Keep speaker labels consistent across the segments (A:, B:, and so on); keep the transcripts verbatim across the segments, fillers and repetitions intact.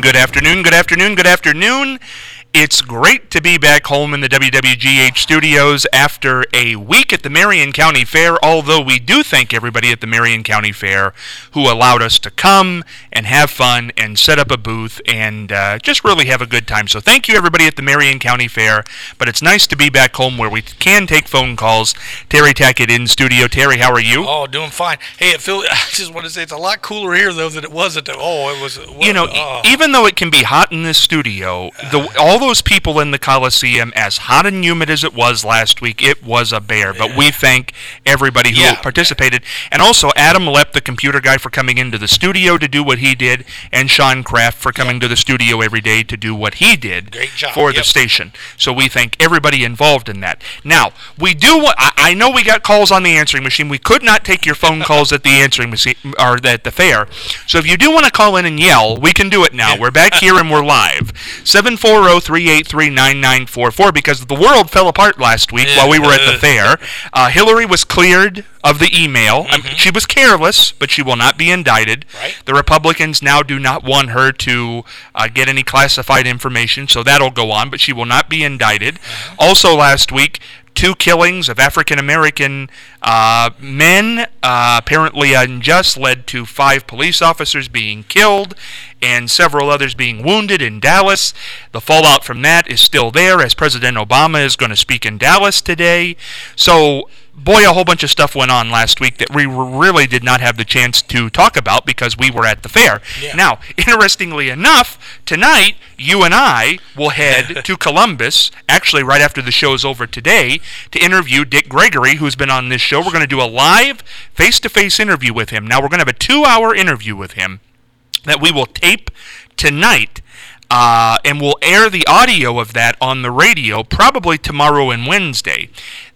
A: good afternoon, good afternoon, good afternoon. It's great to be back home in the W W G H studios after a week at the Marion County Fair, although we do thank everybody at the Marion County Fair who allowed us to come and have fun and set up a booth and uh, just really have a good time. So thank you, everybody at the Marion County Fair, but it's nice to be back home where we can take phone calls. Terry Tackett in studio. Terry, how are you?
B: Oh, doing fine. Hey, it feels, I just want to say it's a lot cooler here, though, than it was at the, oh, it was, it was
A: you know,
B: oh.
A: e- even though it can be hot in this studio, the, all those people in the Coliseum, as hot and humid as it was last week, it was a bear. But
B: Yeah.
A: we thank everybody who
B: Yeah.
A: participated. And also Adam Lepp, the computer guy, for coming into the studio to do what he did, and Sean Kraft for coming to the studio every day to do what he did
B: Great job.
A: for the
B: Yep.
A: station. So we thank everybody involved in that. Now, we do want, I, I know we got calls on the answering machine. We could not take your phone calls at the answering machine, or at the fair. So if you do want to call in and yell, we can do it now. We're back here and we're live. seven four zero, three eight three, nine nine four four, because the world fell apart last week while we were at the fair. Uh, Hillary was cleared of the email. Mm-hmm. I mean, she was careless, but she will not be indicted.
B: Right.
A: The Republicans now do not want her to uh, get any classified information, so that'll go on, but she will not be indicted. Mm-hmm. Also last week, two killings of African-American uh, men, uh, apparently unjust, led to five police officers being killed and several others being wounded in Dallas. The fallout from that is still there, as President Obama is going to speak in Dallas today. So, boy, a whole bunch of stuff went on last week that we really did not have the chance to talk about because we were at the fair.
B: Yeah.
A: Now, interestingly enough, tonight, you and I will head to Columbus, actually right after the show's over today, to interview Dick Gregory, who's been on this show. We're going to do a live, face-to-face interview with him. Now, we're going to have a two-hour interview with him that we will tape tonight. Uh, and we'll air the audio of that on the radio probably tomorrow and Wednesday.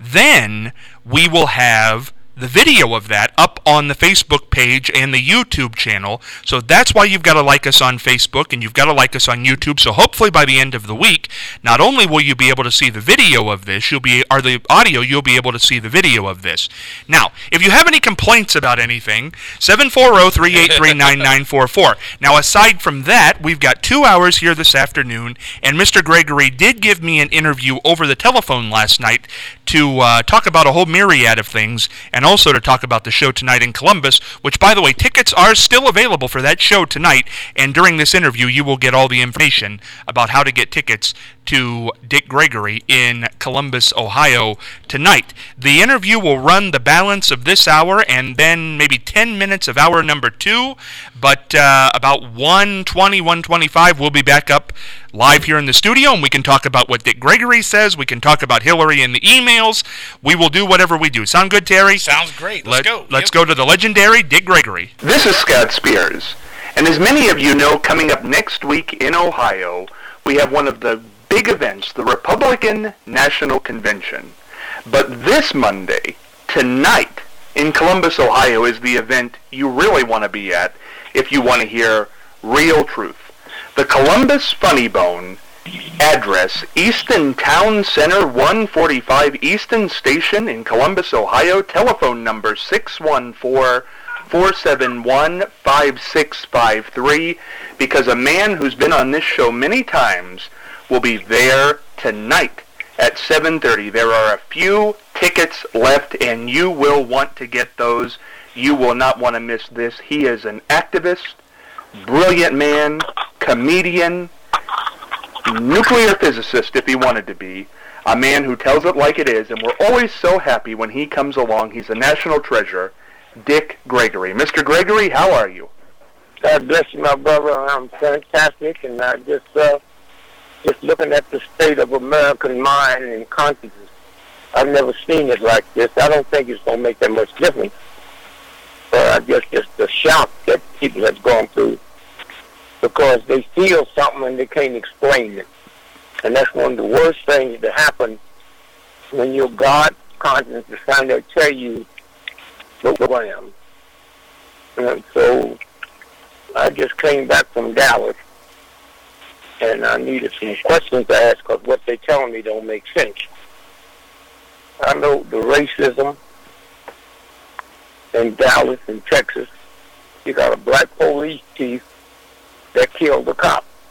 A: Then we will have the video of that up on the Facebook page and the YouTube channel. So that's why you've got to like us on Facebook and you've got to like us on YouTube. So hopefully by the end of the week, not only will you be able to see the video of this, you'll be or the audio, you'll be able to see the video of this. Now, if you have any complaints about anything, seven four zero, three eight three, nine nine four four. Now, aside from that, we've got two hours here this afternoon, and Mister Gregory did give me an interview over the telephone last night to uh, talk about a whole myriad of things, and also to talk about the show tonight in Columbus, which, by the way, tickets are still available for that show tonight, and during this interview you will get all the information about how to get tickets to Dick Gregory in Columbus, Ohio tonight. The interview will run the balance of this hour and then maybe ten minutes of hour number two, but uh, about one twenty, one twenty-five we'll be back up live here in the studio, and we can talk about what Dick Gregory says. We can talk about Hillary and the emails. We will do whatever we do. Sound good, Terry?
B: Sounds great. Let's
A: Let,
B: go.
A: Let's
B: Yep.
A: go to the legendary Dick Gregory.
C: This is Scott Spears, and as many of you know, coming up next week in Ohio, we have one of the big events, the Republican National Convention. But this Monday, tonight, in Columbus, Ohio, is the event you really want to be at if you want to hear real truth. The Columbus Funny Bone, address Easton Town Center, one forty-five Easton Station in Columbus, Ohio, telephone number six one four, four seven one, five six five three, because a man who's been on this show many times will be there tonight at seven thirty. There are a few tickets left, and you will want to get those. You will not want to miss this. He is an activist, brilliant man, comedian, nuclear physicist if he wanted to be, a man who tells it like it is, and we're always so happy when he comes along. He's a national treasure, Dick Gregory. Mister Gregory, how are you?
D: God bless you, my brother. I'm fantastic, and I just uh, just looking at the state of American mind and consciousness. I've never seen it like this. I don't think it's going to make that much difference. But I guess just the shock that people have gone through, because they feel something and they can't explain it. And that's one of the worst things that happen when your God conscience is trying to tell you what I am. And so I just came back from Dallas, and I needed some questions to ask because what they're telling me don't make sense. I know the racism in Dallas and Texas. You got a black police chief that killed a cop.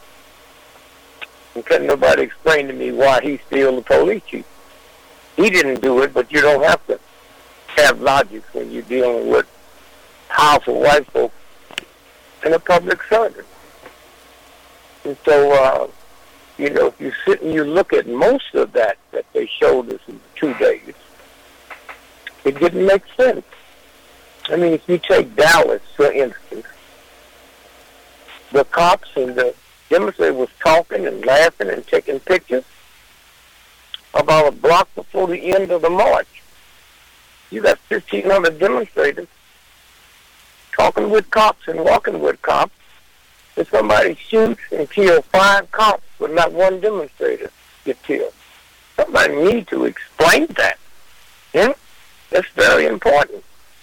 D: And couldn't nobody explain to me why he's still the police chief. He didn't do it, but you don't have to have logic when you're dealing with powerful white folks in a public service. And so, uh, you know, if you sit and you look at most of that that they showed us in the two days, it didn't make sense. I mean, if you take Dallas, for instance, the cops and the demonstrators was talking and laughing and taking pictures about a block before the end of the march. You got fifteen hundred demonstrators talking with cops and walking with cops, and somebody shoots and kills five cops, but not one demonstrator gets killed. Somebody needs to explain that. Yeah? That's very important.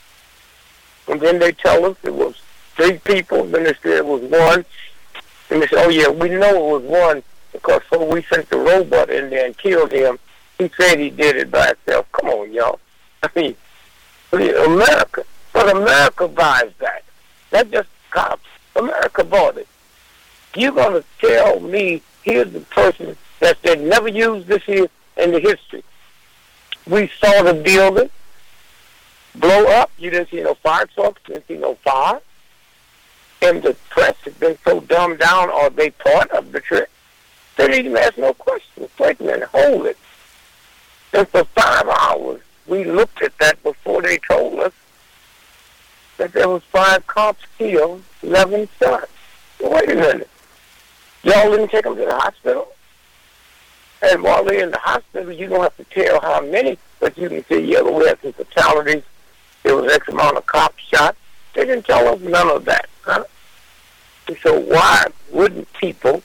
D: And then they tell us it was three people, then they said it was one. And they said, oh yeah, we know it was one because so we sent the robot in there and killed him. He said he did it by himself. Come on, y'all. I mean, America. But America buys that. That's just cops. America bought it. You're going to tell me here's the person that said never used this here in the history. We saw the building blow up. You didn't see no fire trucks. You didn't see no fire. And the press has been so dumbed down, are they part of the trick? They didn't even ask no questions. Wait a minute, hold it. And for five hours, we looked at that before they told us that there was five cops killed, eleven shot. Well, wait a minute. Y'all didn't take them to the hospital? And while they're in the hospital, you don't have to tell how many, but you can say, yeah, but we had some fatalities. There was X amount of cops shot. They didn't tell us none of that. Huh? And so why wouldn't people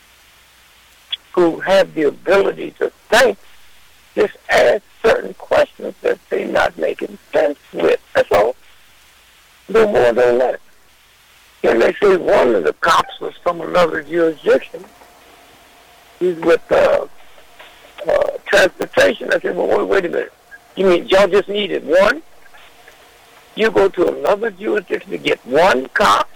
D: who have the ability to think just ask certain questions that they're not making sense with? That's all. No more than that. And they say one of the cops was from another jurisdiction. He's with uh, uh, transportation. I said, well, wait, wait a minute. You mean y'all just needed one? You go to another jurisdiction to get one cop?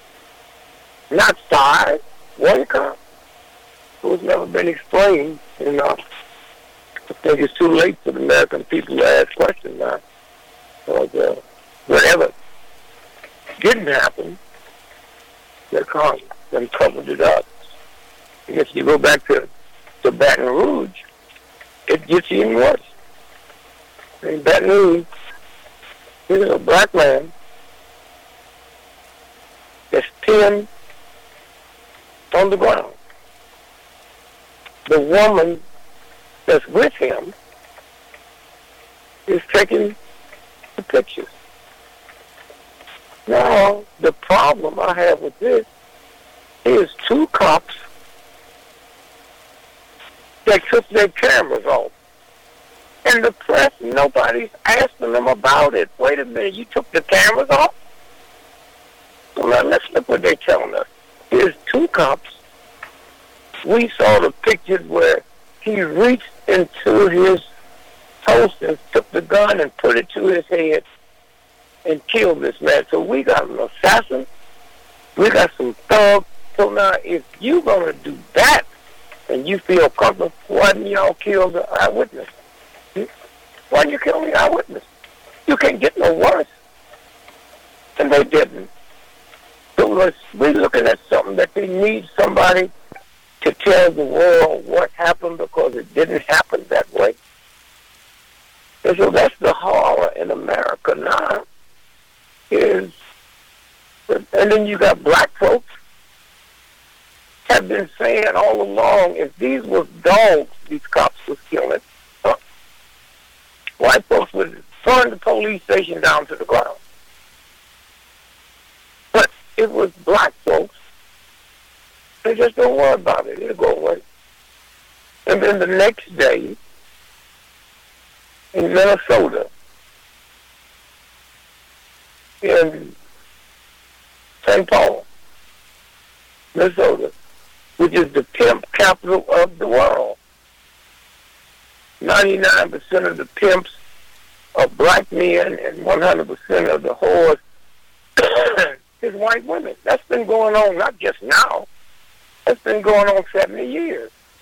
D: Not five, one cop? So it's never been explained. And uh, I think it's too late for the American people to ask questions now. Because uh, whatever didn't happen, they can't. They covered it up. And if you go back to, to Baton Rouge, it gets even worse. In Baton Rouge, here's a black man that's pinned on the ground. The woman that's with him is taking the pictures. Now, the problem I have with this is two cops that took their cameras off. And the press, nobody's asking them about it. Wait a minute, you took the cameras off? So now let's look what they're telling us. Here's two cops. We saw the pictures where he reached into his holster, took the gun and put it to his head and killed this man. So we got an assassin. We got some thugs. So now if you're going to do that and you feel comfortable, why didn't y'all kill the eyewitness? Why didn't you kill the eyewitness? You can't get no worse. And they didn't. So we're looking at something that they need somebody to tell the world what happened because it didn't happen that way. And so that's the horror in America now. Is, and then you got black folks have been saying all along, if these was dogs these cops was killing, huh, white folks would burn the police station down to the ground. But it was black folks, they just don't worry about it. It'll go away. And then the next day, in Minnesota, in Saint Paul, Minnesota, which is the pimp capital of the world. ninety-nine percent of the pimps are black men and one hundred percent of the whores is white women. That's been going on not just now. That's been going on seventy years.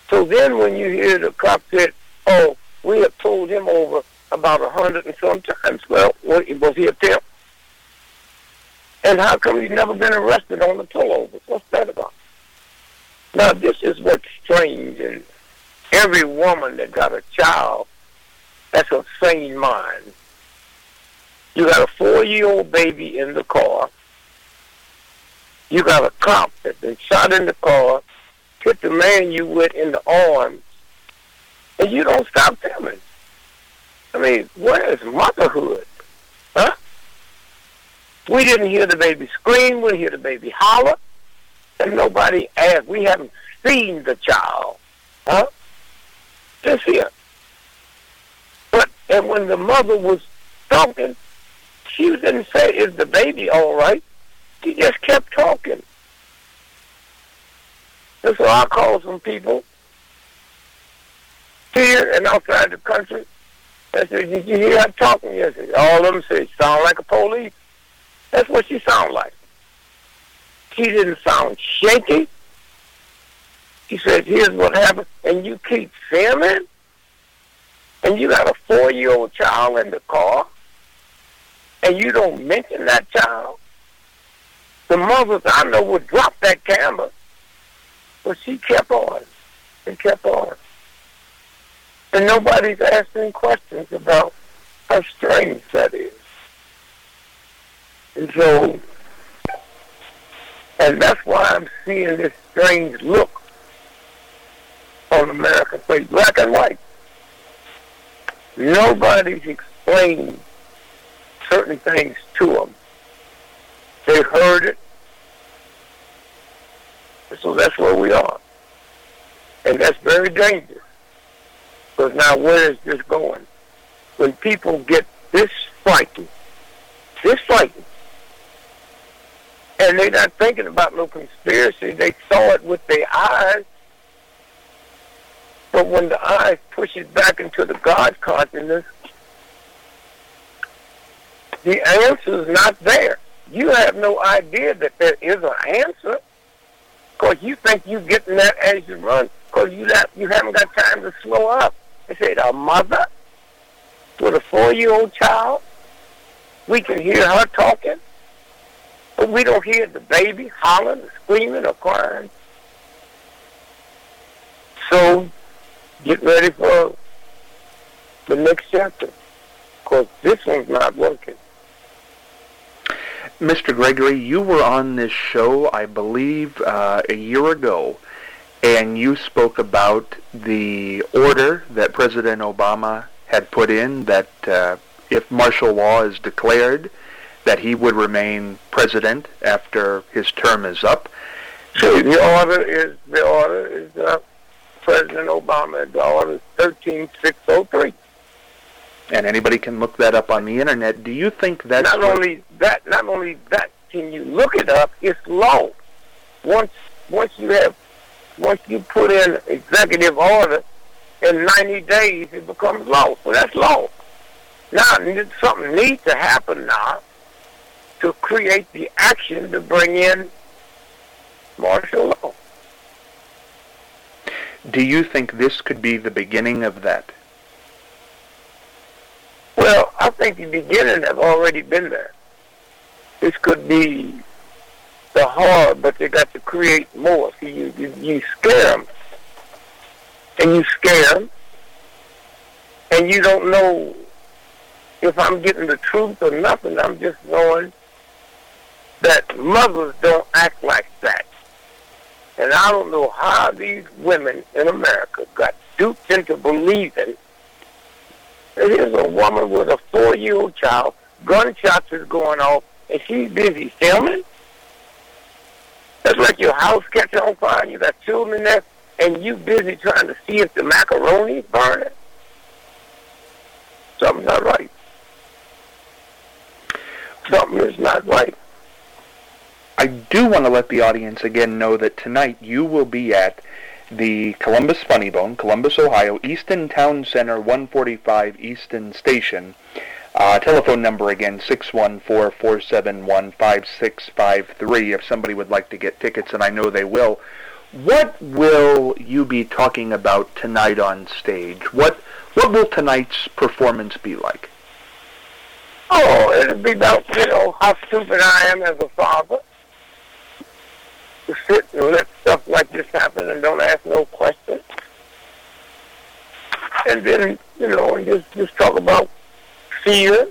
D: So then when you hear the cop say, oh, we have pulled him over about a hundred and some times. Well, was he a pimp? And how come he's never been arrested on the pullover? What's that about? Now, this is what's strange. And every woman that got a child, that's a sane mind. You got a four-year-old baby in the car. You got a cop that's been shot in the car, hit the man you with in the arms, and you don't stop filming. I mean, where is motherhood? Huh? We didn't hear the baby scream. We didn't hear the baby holler. And nobody asked. We haven't seen the child. Huh? Just here. But, and when the mother was talking, she didn't say, is the baby all right? She just kept talking. And so I called some people here and outside the country. I said, did you hear her talking yesterday? All of them said, sound like a police. That's what she sounded like. She didn't sound shaky. She said, here's what happened. And you keep filming? And you got a four-year-old child in the car? And you don't mention that child? The mothers I know would drop that camera. But she kept on and kept on. And nobody's asking questions about how strange that is. And so, and that's why I'm seeing this strange look on America's face, black and white. Nobody's explained certain things to them. They heard it. So that's where we are. And that's very dangerous. Because now where is this going? When people get this frightened, this frightened, and they're not thinking about no conspiracy, they saw it with their eyes. But when the eyes push it back into the God consciousness, the answer's not there. You have no idea that there is an answer. Because you think you're getting that as you run. Because you, you haven't got time to slow up. They said, a mother with a four-year-old child, we can hear her talking, but we don't hear the baby hollering, or screaming, or crying. So, get ready for the next chapter, because this one's not working.
C: Mister Gregory, you were on this show, I believe, uh, a year ago, and you spoke about the order that President Obama had put in that uh, if martial law is declared, that he would remain president after his term is up.
D: So the order is the order is uh, President Obama. The order is thirteen six oh three.
C: And anybody can look that up on the internet. Do you think that's
D: not only that? Not only that, can you look it up? It's law. Once once you have once you put in executive order, in ninety days it becomes law. So that's law. Now something needs to happen now to create the action to bring in martial law.
C: Do you think this could be the beginning of that?
D: Well, I think the beginning have already been there. This could be the hard, but they got to create more. See, you, you, you scare them, and you scare them, and you don't know if I'm getting the truth or nothing. I'm just knowing that mothers don't act like that. And I don't know how these women in America got duped into believing that here's a woman with a four-year-old child, gunshots is going off, and she's busy filming. That's like your house catching on fire, and you got children there, and you busy trying to see if the macaroni's burning. Something's not right. Something is not right.
C: I do want to let the audience again know that tonight you will be at the Columbus Funny Bone, Columbus, Ohio, Easton Town Center, one forty-five Easton Station. Uh, telephone number again, six one four, four seven one, five six five three, if somebody would like to get tickets, and I know they will. what will you be talking about tonight on stage? What what will tonight's performance be like?
D: Oh, it'll be about, you know, how stupid I am as a father to sit and let stuff like this happen and don't ask no questions. And then, you know, and just, just talk about fear.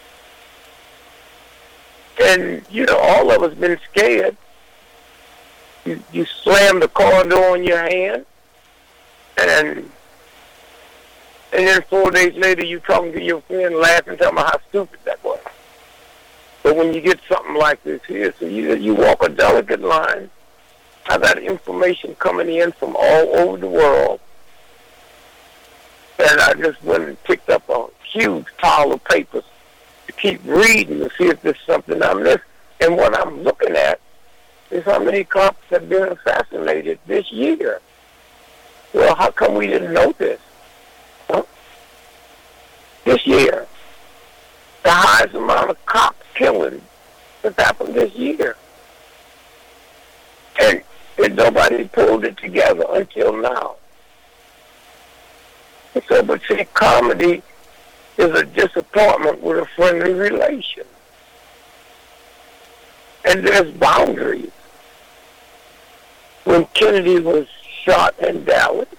D: And, you know, all of us been scared. You, you slam the car door in your hand, and and then four days later you talking to your friend, laughing, telling them how stupid that was. But when you get something like this here, so you you walk a delicate line. I got information coming in from all over the world, and I just went and picked up a huge pile of papers to keep reading to see if there's something I missed. And what I'm looking at is how many cops have been assassinated this year. Well, how come we didn't know this? Huh? This year, the highest amount of cops killing has happened this year. And, and nobody pulled it together until now. And so, but see, comedy is a disappointment with a friendly relation. And there's boundaries. When Kennedy was shot in Dallas,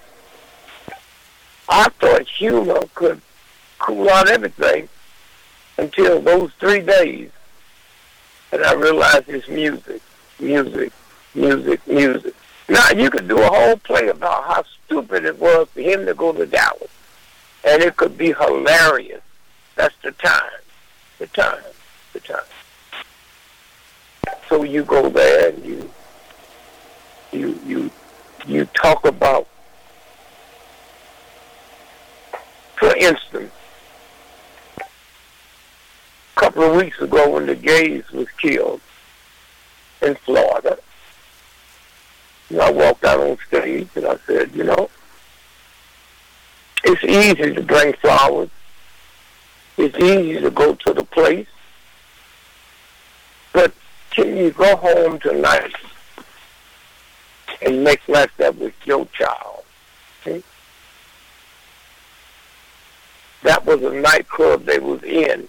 D: I thought humor could cool out everything until those three days. And I realized it's music, music, music, music. Now, you could do a whole play about how stupid it was for him to go to Dallas. And it could be hilarious. That's the time, the time, the time. So you go there and you, you, you, you talk about, for instance, a couple of weeks ago when the gays was killed in Florida, you know, I walked out on stage and I said, you know, it's easy to bring flowers. It's easy to go to the place. But can you go home tonight and make like that with your child? See? That was a nightclub they was in.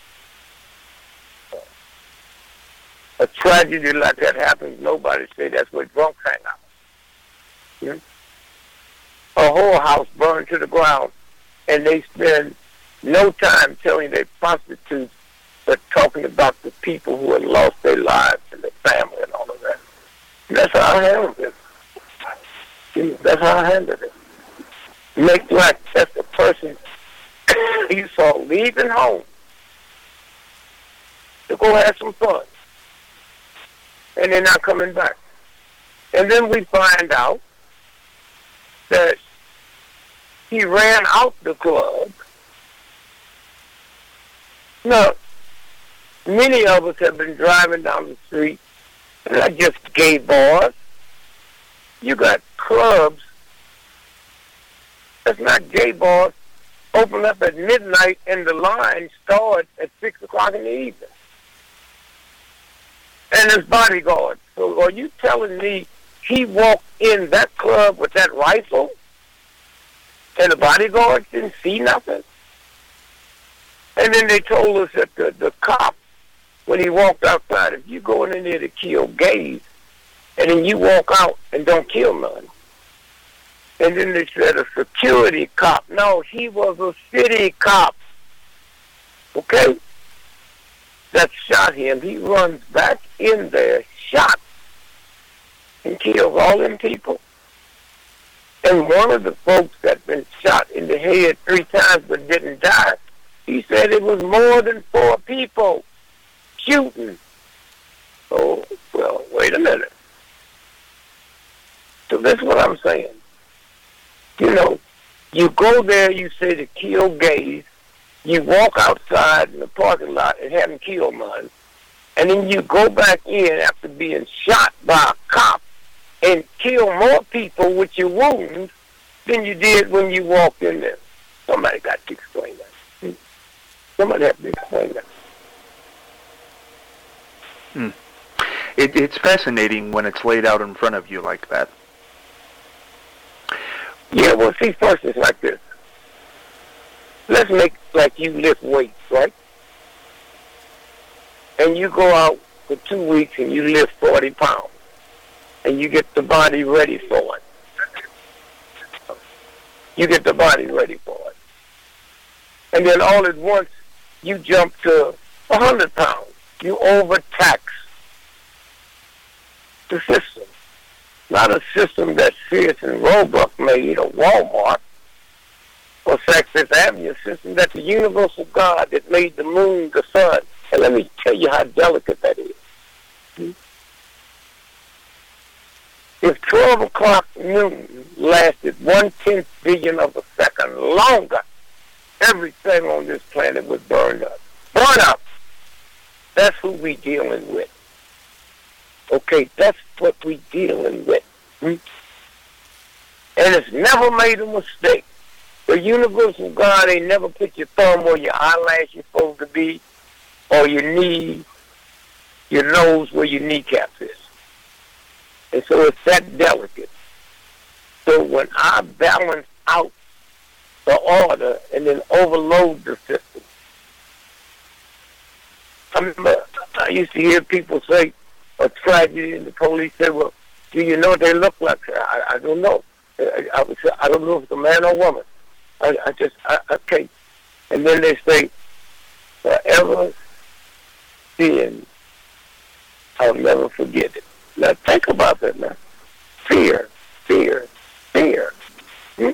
D: A tragedy like that happens, nobody say that's where drunks hang out. Hmm? A whole house burned to the ground, and they spend no time telling their prostitutes, but talking about the people who had lost their lives and their family and all of that. And that's how I handled it. See, that's how I handled it. Make like that's the person you saw leaving home to go have some fun, and they're not coming back. And then we find out that he ran out the club. Now, many of us have been driving down the street, and not just gay bars. You got clubs that's not gay bars open up at midnight, and the line starts at six o'clock in the evening. And there's bodyguards. So are you telling me he walked in that club with that rifle and the bodyguards didn't see nothing? And then they told us that the, the cop, when he walked outside, if you going in there to kill gays, and then you walk out and don't kill none. And then they said a security cop. No, he was a city cop. Okay? That shot him. He runs back in there, shot, and kills all them people. And one of the folks that been shot in the head three times but didn't die, he said it was more than four people shooting. Oh, well, wait a minute. So this is what I'm saying. You know, you go there, you say to kill gays, you walk outside in the parking lot and haven't killed none, and then you go back in after being shot by a cop and kill more people with your wounds than you did when you walked in there. Somebody got to explain that. Somebody has to explain that.
C: Hmm. It, it's fascinating when it's laid out in front of you like that.
D: Yeah, well, see, first it's like this. Let's make like you lift weights, right? And you go out for two weeks and you lift forty pounds. And you get the body ready for it. You get the body ready for it. And then all at once, you jump to one hundred pounds. You overtax the system. Not a system that Sears and Roebuck made or Walmart or Saks Fifth Avenue, a system that the universal God that made the moon, the sun. And let me tell you how delicate that is. Hmm? If twelve o'clock noon lasted one-tenth billion of a second longer, everything on this planet would burn up. Burn up! That's who we dealing with. Okay, that's what we dealing with. Hmm? And it's never made a mistake. The universal God ain't never put your thumb where your eyelash is supposed to be, or your knee, your nose where your kneecaps is. And so it's that delicate. So when I balance out the order and then overload the system, I remember I used to hear people say a tragedy, and the police say, well, do you know what they look like? I, I don't know. I, I, would say, I don't know if it's a man or woman. I, I just, I, I can't. And then they say, forever seeing, I'll never forget it. Now think about that now. Fear, fear, fear. Hmm?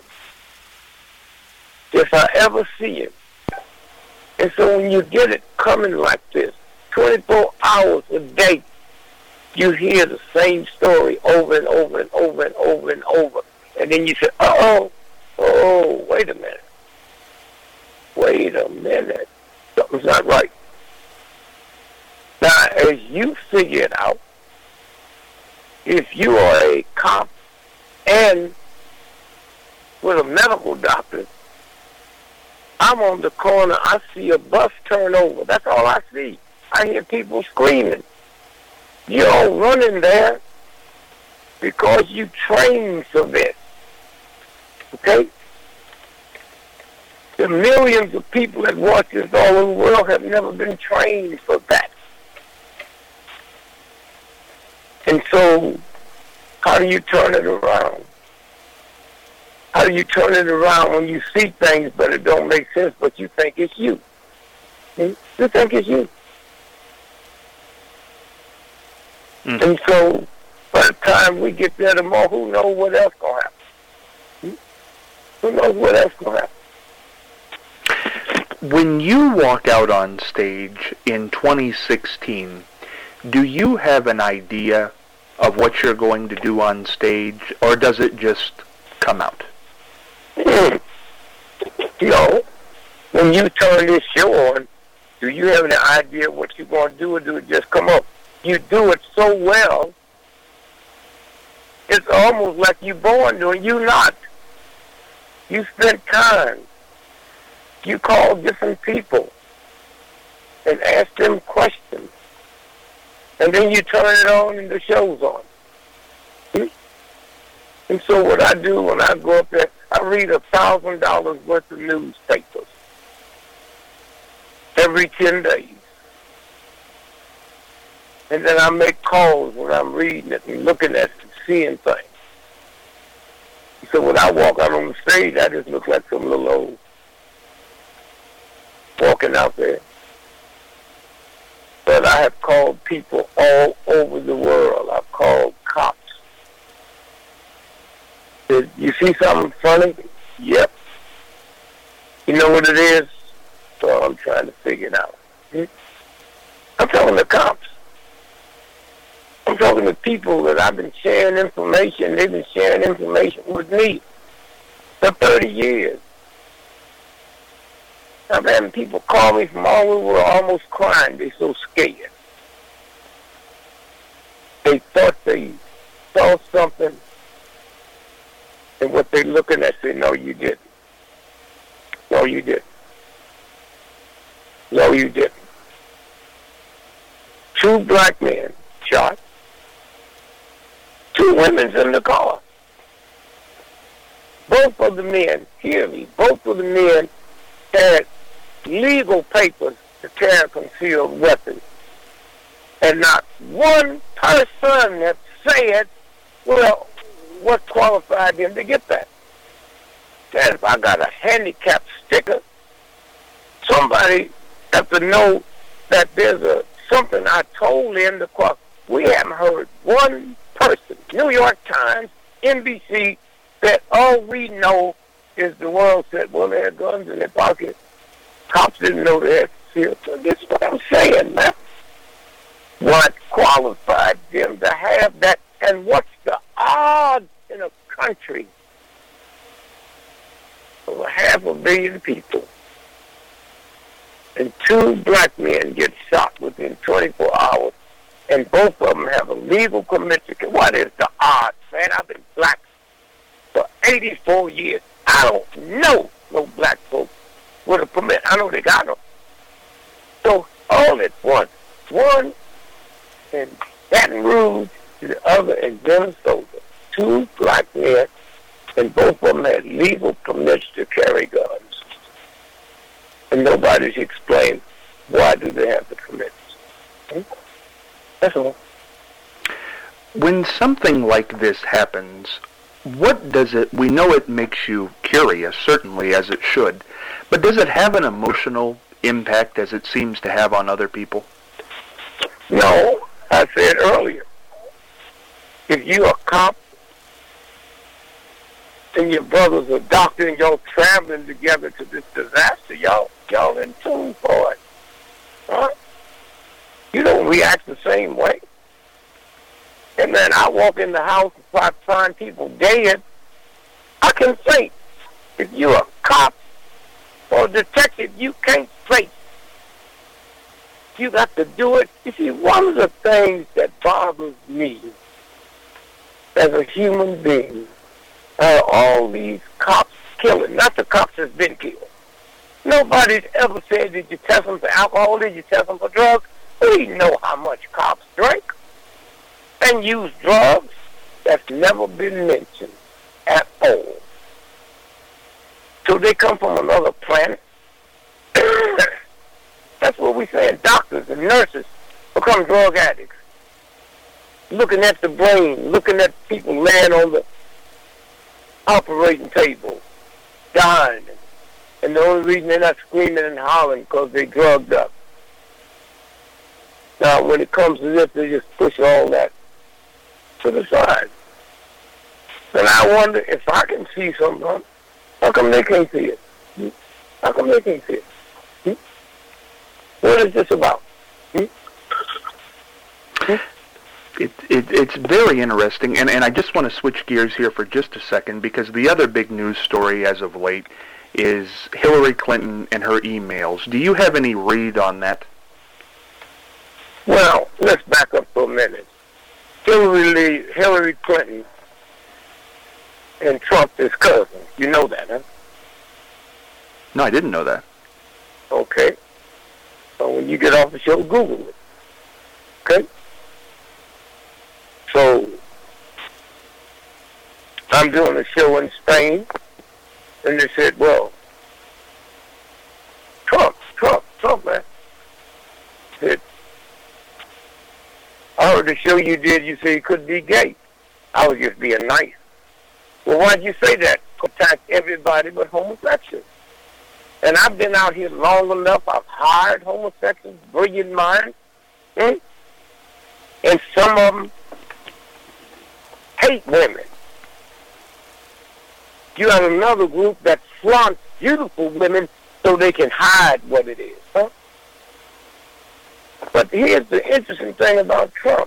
D: If I ever see it. And so when you get it coming like this, twenty-four hours a day, you hear the same story over and over and over and over and over. And then you say, uh-oh, oh, wait a minute. Wait a minute. Something's not right. Now, as you figure it out, if you are a cop and with a medical doctor, I'm on the corner, I see a bus turn over. That's all I see. I hear people screaming. You don't run in there because you trained for this. Okay? The millions of people that watch this all over the world have never been trained for that. And so, how do you turn it around? How do you turn it around when you see things but it don't make sense, but you think it's you? You think it's you. Mm. And so, by the time we get there tomorrow, who knows what else going to happen? Who knows what else going to happen?
C: When you walk out on stage in twenty sixteen, do you have an idea of what you're going to do on stage, or does it just come out?
D: Mm. No. When you turn this show on, do you have an idea what you're going to do, or do it just come up? You do it so well, it's almost like you're born doing. You not. You spend time. You call different people and ask them questions. And then you turn it on and the show's on. Hmm? And so what I do when I go up there, I read a thousand dollars worth of newspapers every ten days. And then I make calls when I'm reading it and looking at it and seeing things. So when I walk out on the stage, I just look like some little old walking out there. But I have called people all over the world. I've called cops. Said, you see something funny? Yep. You know what it is? So I'm trying to figure it out. Hmm? I'm talking to cops. I'm talking to people that I've been sharing information. They've been sharing information with me for thirty years. I'm having people call me from all over the world almost crying. They're so scared. They thought they saw something, and what they're looking at say, no, you didn't. No, you didn't. No, you didn't. Two black men shot. Two women's in the car. both of the men, hear me, both of the men had legal papers to carry concealed weapons. And not one person that said, well, what qualified them to get that? That if I got a handicap sticker, somebody have to know that there's a something I told them to cross. We haven't heard one person, New York Times, N B C, that all we know is the world said, well, they had guns in their pocket. Cops didn't know they had concealed. So this is what I'm saying, man. What qualified them to have that? And what's the odds in a country of a half a billion people and two black men get shot within twenty-four hours and both of them have a legal permit to kill? What is the odds, man? I've been black for eighty-four years. I don't know no black folks with a permit. I know they got them. So all at once, one in Baton Rouge, the other in Minnesota, two black men, and both of them had legal permits to carry guns. And nobody's explained why do they have the permits. Hmm? That's all.
C: When something like this happens, what does it, we know it makes you curious, certainly, as it should, but does it have an emotional impact as it seems to have on other people?
D: No, I said earlier, if you're a cop and your brother's a doctor and y'all traveling together to this disaster, y'all, y'all in tune for it. Huh? You don't react the same way. And then I walk in the house and I find people dead. I can say, if you're a cop or a detective, you can't say. You got to do it. You see, one of the things that bothers me as a human being are all these cops killing. Not the cops that's been killed. Nobody's ever said, did you test them for alcohol? Did you test them for drugs? We know how much cops drink and use drugs. That's never been mentioned at all. So they come from another planet. That's what we're saying. Doctors and nurses become drug addicts. Looking at the brain, looking at people laying on the operating table, dying. And the only reason they're not screaming and hollering because they drugged up. Now, when it comes to this, they just push all that to the side. And I wonder if I can see something, how come they can't see it? Hmm? How come they can't see it? Hmm? What is this about? Hmm? Hmm?
C: It, it, it's very interesting, and, and I just want to switch gears here for just a second, because the other big news story as of late is Hillary Clinton and her emails. Do you have any read on that?
D: Well, let's back up for a minute. Hillary, Hillary Clinton and Trump is cousins. You know that, huh?
C: No, I didn't know that.
D: Okay. So when you get off the show, Google it. Okay? So, I'm doing a show in Spain, and they said, well, Trump, Trump, Trump, man. I said, I heard the show you did, you said you couldn't be gay. I was just being nice. Well, why'd you say that? Attack everybody but homosexuals. And I've been out here long enough. I've hired homosexuals, brilliant minds. Hmm? And some of them hate women. You have another group that flaunts beautiful women so they can hide what it is. Huh? But here's the interesting thing about Trump.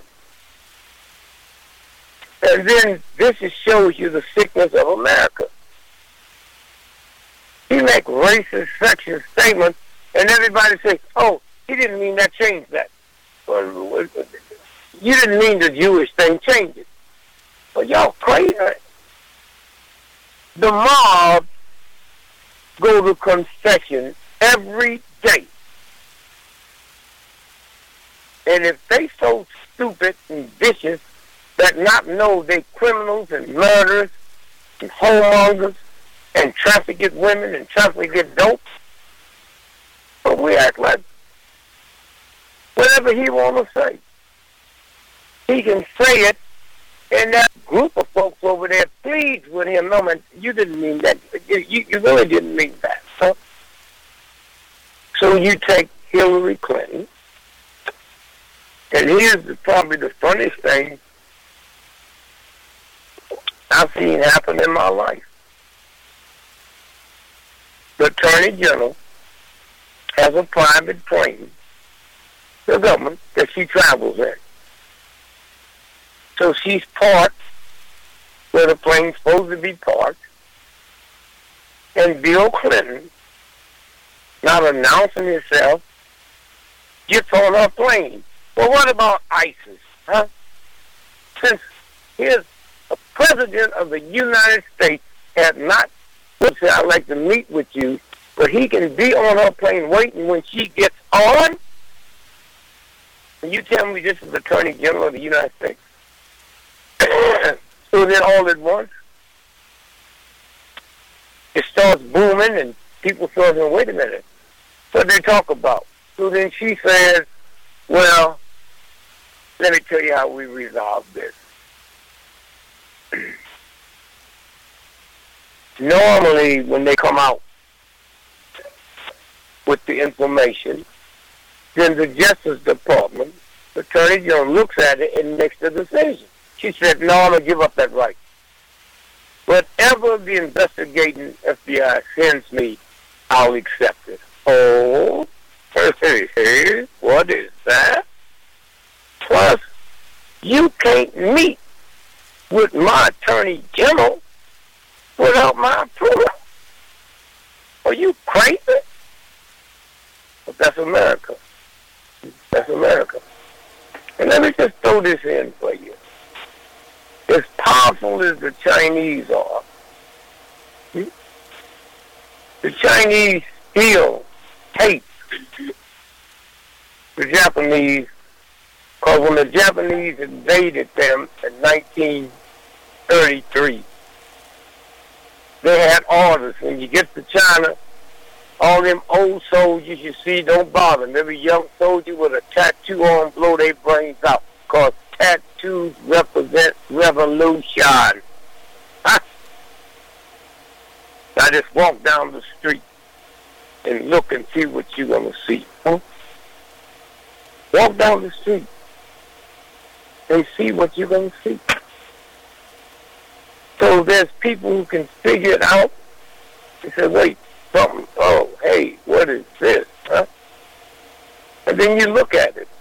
D: And then this just shows you the sickness of America. He makes racist, sexist statements, and everybody says, oh, he didn't mean that changed that. Well, you didn't mean the Jewish thing changed it. But y'all crazy. The mob go to confession every day. And if they so stupid and vicious that not know they criminals and murderers and whoremongers and traffic women and traffic dope. But we act like whatever he want to say, he can say it, and that group of folks over there pleads with him. No, man, you didn't mean that. You, you really didn't mean that. Huh? So you take Hillary Clinton, and here's the, probably the funniest thing I've seen happen in my life. The Attorney General has a private plane, the government, that she travels in. So she's parked where the plane's supposed to be parked, and Bill Clinton, not announcing himself, gets on her plane. Well, what about ISIS, huh? Since here's a president of the United States had not said, I'd like to meet with you, but he can be on her plane waiting when she gets on? And you tell me this is the Attorney General of the United States? So then all at once, it starts booming and people start saying, wait a minute, what they talk about? So then she says, well, let me tell you how we resolve this. Normally, when they come out with the information, then the Justice Department, the Attorney General, looks at it and makes the decision. She said, no, I'm going to give up that right. Whatever the investigating F B I sends me, I'll accept it. Oh, hey, hey, what is that? Plus, you can't meet with my Attorney General without my approval. Are you crazy? But that's America. That's America. And let me just throw this in for you. As powerful as the Chinese are, hmm, the Chinese still hate the Japanese, because when the Japanese invaded them in nineteen thirty-three, they had orders. When you get to China, all them old soldiers you see, don't bother them. Every young soldier with a tattoo on, blow their brains out, because tattoos represent revolution. Huh? I just walk down the street and look and see what you're going to see. Huh? Walk down the street and see what you're going to see. So there's people who can figure it out and say, wait, something, oh, hey, what is this? Huh? And then you look at it.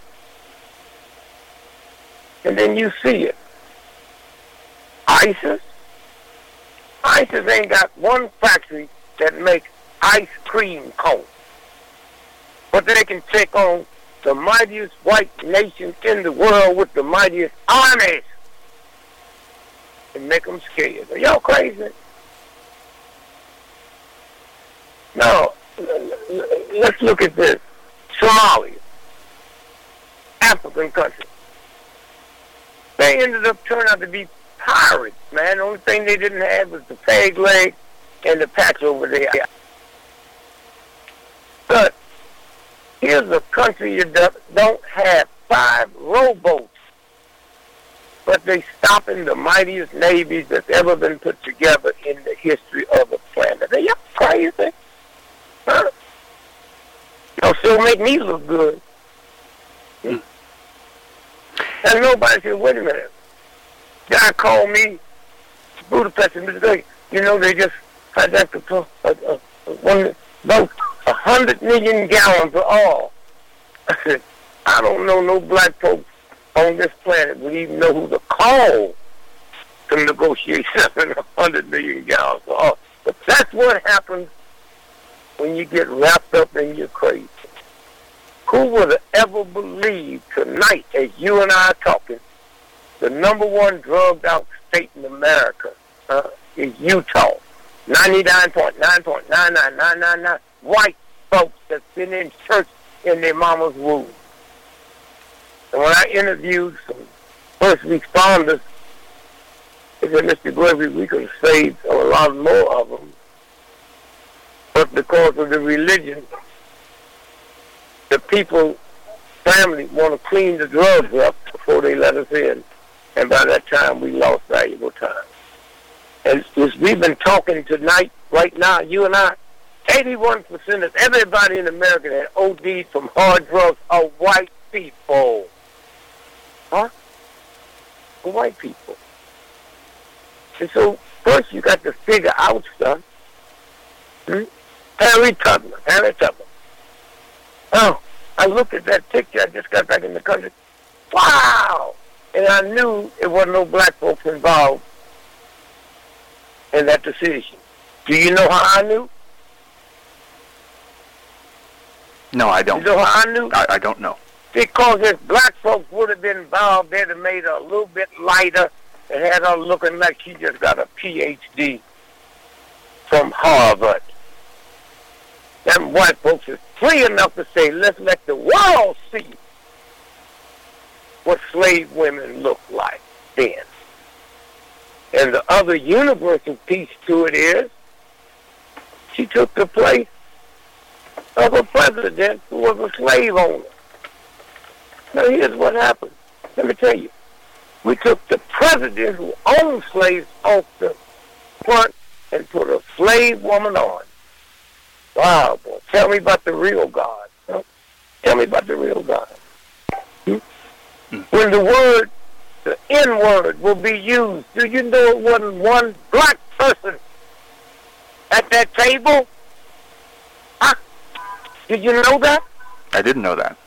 D: And then you see it. ISIS? ISIS ain't got one factory that makes ice cream cones. But they can take on the mightiest white nation in the world with the mightiest armies and make them scared. Are y'all crazy? Now, let's look at this. Somalia. African country. They ended up turning out to be pirates, man. The only thing they didn't have was the peg leg and the patch over there. But here's a country that don't have five rowboats, but they stopping the mightiest navies that's ever been put together in the history of the planet. Are y'all crazy? Huh? Y'all still make me look good. Hmm? And nobody said, wait a minute. Guy called me, Budapest, and said, you know, they just had that uh, uh, one, about a hundred million gallons of oil. I said, I don't know no black folks on this planet would even know who to call to negotiate seven hundred million gallons of oil. But that's what happens when you get wrapped up in your crazy. Who would have ever believed tonight, as you and I are talking, the number one drugged out state in America uh, is Utah. ninety-nine point nine nine nine nine nine nine white folks that's been in church in their mama's womb. And when I interviewed some first responders, they said, Mister Gregory, we could have saved a lot more of them But because of the religion, the people, family, want to clean the drugs up before they let us in. And by that time, we lost valuable time. And as we've been talking tonight, right now, you and I, eighty-one percent of everybody in America that O D'd from hard drugs are white people. Huh? White people. And so, first you got to figure out stuff. Hmm? Harry Tubman, Harry Tubman. Oh, I looked at that picture. I just got back in the country. Wow! And I knew it wasn't no black folks involved in that decision. Do you know how I knew?
C: No, I don't.
D: You know how I knew?
C: I, I don't know.
D: Because if black folks would have been involved, they'd have made her a little bit lighter and had her looking like she just got a P H D from Harvard. Them white folks is free enough to say, let's let the world see what slave women look like then. And the other universal piece to it is, she took the place of a president who was a slave owner. Now here's what happened. Let me tell you. We took the president who owned slaves off the front and put a slave woman on. Wow, boy. Tell me about the real God. Huh? Tell me about the real God. Hmm? When the word, the N-word will be used, do you know it wasn't one black person at that table? Huh? Did you know that?
C: I didn't know that.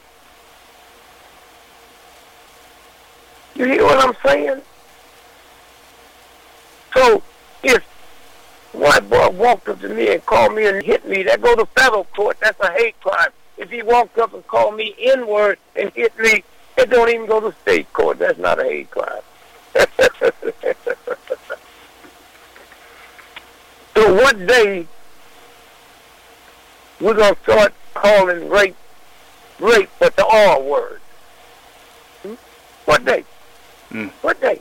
D: You hear what I'm saying? So, if white boy walked up to me and called me and hit me, that go to federal court. That's a hate crime. If he walked up and called me N-word and hit me, it don't even go to state court. That's not a hate crime. So what day we're going to start calling rape, rape, but the R word? Hmm? What day?
C: Mm.
D: What day?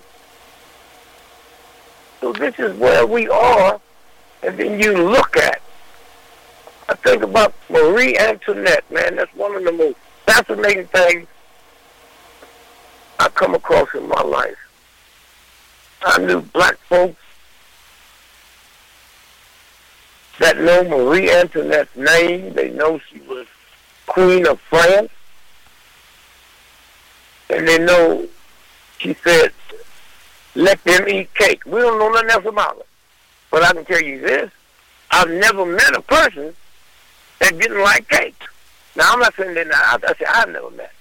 D: So this is where we are, and then you look at, I think about Marie Antoinette, man. That's one of the most fascinating things I come across in my life. I knew black folks that know Marie Antoinette's name. They know she was Queen of France. And they know she said, let them eat cake. We don't know nothing else about it. But I can tell you this. I've never met a person that didn't like cake. Now, I'm not saying that now. I said I've never met.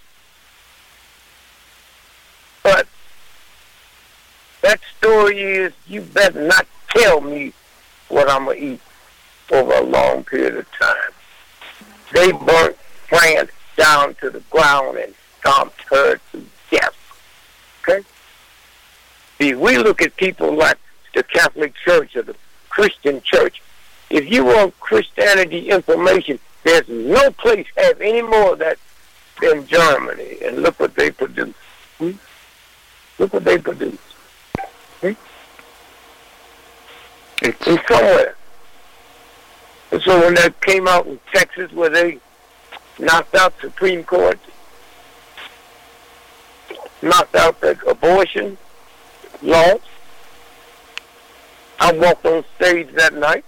D: But that story is, you better not tell me what I'm going to eat over a long period of time. They burnt France down to the ground and stomped her to death. Okay? See, we look at people like the Catholic Church or the Christian Church. If you want Christianity information, there's no place have any more of that than Germany. And look what they produce. Hmm? Look what they produce. Hmm?
C: It's
D: in somewhere. And so when that came out in Texas where they knocked out Supreme Court, knocked out the abortion laws, I walked on stage that night.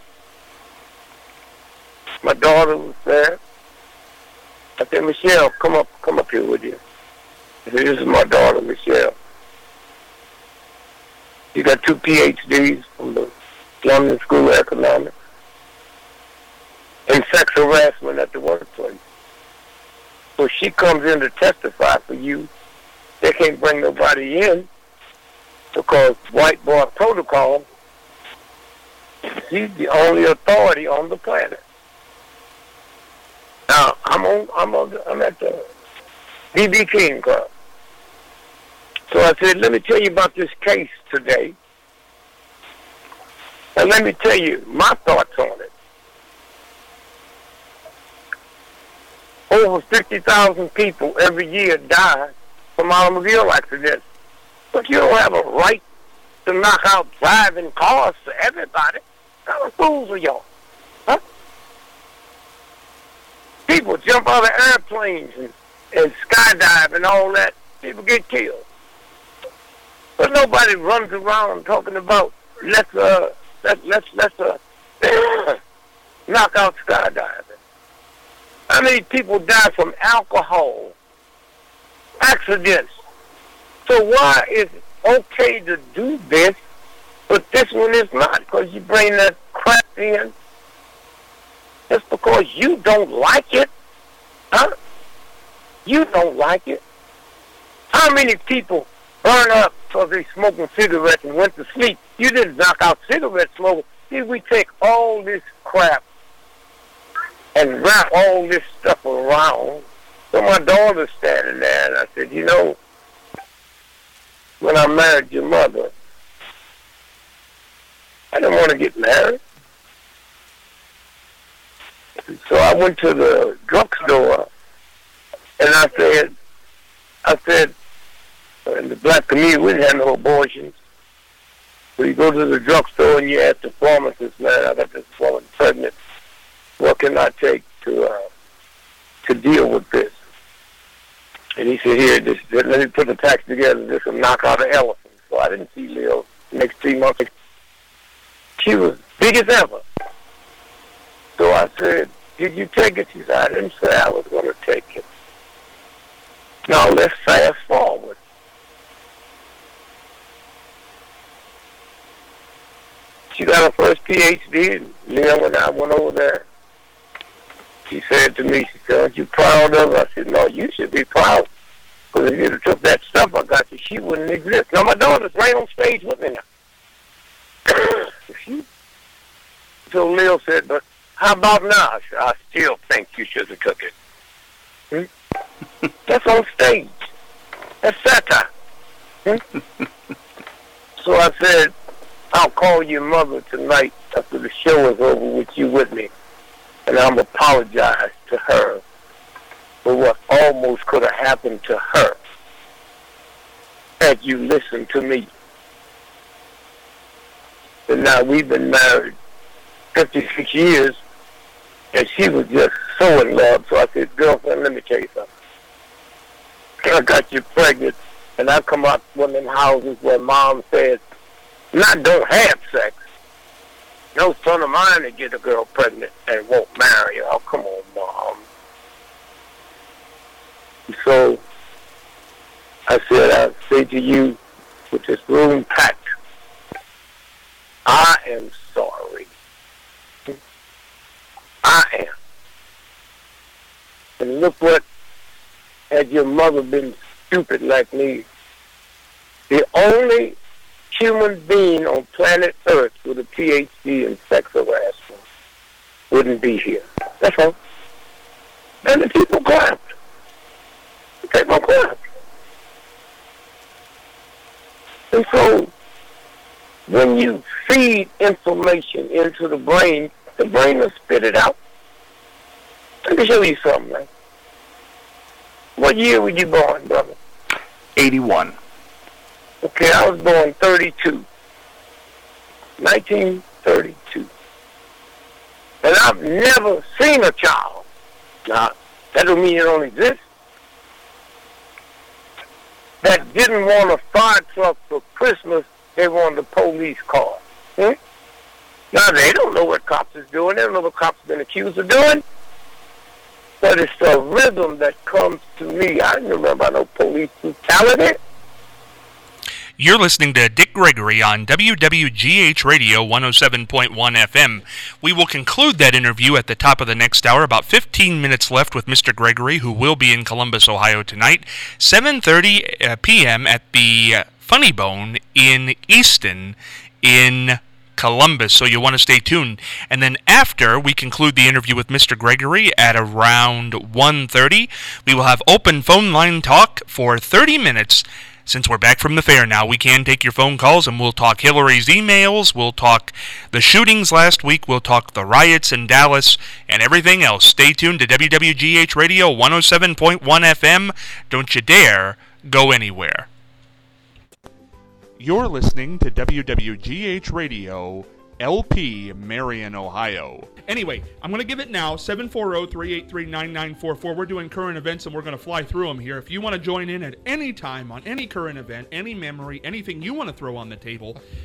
D: My daughter was there. I said, Michelle, come up, come up here with you. I said, this is my daughter, Michelle. She got two P H Ds from the London School of Economics and sex harassment at the workplace. So she comes in to testify for you. They can't bring nobody in because white boy protocol, she's the only authority on the planet. Now, I'm on, I'm on, I'm at the B B King Club. So I said, let me tell you about this case today. And let me tell you my thoughts on it. Over fifty thousand people every year die from automobile accidents. But you don't have a right to knock out driving cars for everybody. How fools are y'all? Huh? jump out of airplanes and, and skydive and all that, people get killed. But nobody runs around talking about let's uh let's let's let's uh knock out skydiving. How many people die from alcohol accidents? So why is it okay to do this, but this one is not? Because you bring that crap in just because you don't like it, huh? You don't like it. How many people burn up because they smoking cigarettes and went to sleep? You didn't knock out cigarette smoking. See, we take all this crap and wrap all this stuff around. So my daughter's standing there, and I said, you know, when I married your mother, I didn't want to get married. So I went to the drugstore, and I said, I said, in the black community, we didn't have no abortions. So you go to the drugstore and you ask the pharmacist, man, I got this woman pregnant. What can I take to uh, to deal with this? And he said, here, this, let me put the tax together. This will knock out an elephant. So I didn't see Lil next three months. She was big as ever. So I said, did you take it? She said, I didn't say I was going to take it. Now let's fast forward. She got her first P H D, and Leon and I went over there. She said to me, she said, aren't you proud of her? I said, no, you should be proud. Because if you'd have took that stuff I got you, she wouldn't exist. Now, my daughter's right on stage with me now. she, so Lil said, but how about now? I said, I still think you should have took it. Hmm? That's on stage. That's satire. Hmm? So I said, I'll call your mother tonight after the show is over with you with me. And I'm apologize to her for what almost could have happened to her had you listened to me. And now we've been married fifty-six years, and she was just so in love. So I said, girlfriend, let me tell you something. I got you pregnant, and I come out one of them houses where mom says, not don't have sex. No son of mine to get a girl pregnant and won't marry her. Oh, come on, Mom. So I said, I say to you, with this room packed, I am sorry. I am. And look what, had your mother been stupid like me, the only human being on planet Earth with a P H D in sex harassment wouldn't be here. That's all. And the people clapped. The people clapped. And so, when you feed information into the brain, the brain will spit it out. Let me show you something, man. What year were you born, brother?
C: eighty-one.
D: Okay, I was born thirty-two. nineteen thirty-two. And I've never seen a child. Now, that don't mean it don't exist. That didn't want a fire truck for Christmas, they wanted a police car. Hmm? Now, they don't know what cops is doing. They don't know what cops have been accused of doing. But it's the rhythm that comes to me. I didn't remember no police brutality.
A: You're listening to Dick Gregory on W W G H Radio one oh seven point one F M. We will conclude that interview at the top of the next hour. About fifteen minutes left with Mister Gregory, who will be in Columbus, Ohio tonight. seven thirty p.m. at the Funny Bone in Easton in Columbus, so you'll want to stay tuned. And then after we conclude the interview with Mister Gregory at around one thirty, we will have open phone line talk for thirty minutes. Since we're back from the fair now, we can take your phone calls, and we'll talk Hillary's emails, we'll talk the shootings last week, we'll talk the riots in Dallas, and everything else. Stay tuned to W W G H Radio one oh seven point one F M. Don't you dare go anywhere. You're listening to W W G H Radio, L P, Marion, Ohio. Anyway, I'm going to give it now, seven four zero, three eight three, nine nine four four. We're doing current events, and we're going to fly through them here. If you want to join in at any time on any current event, any memory, anything you want to throw on the table,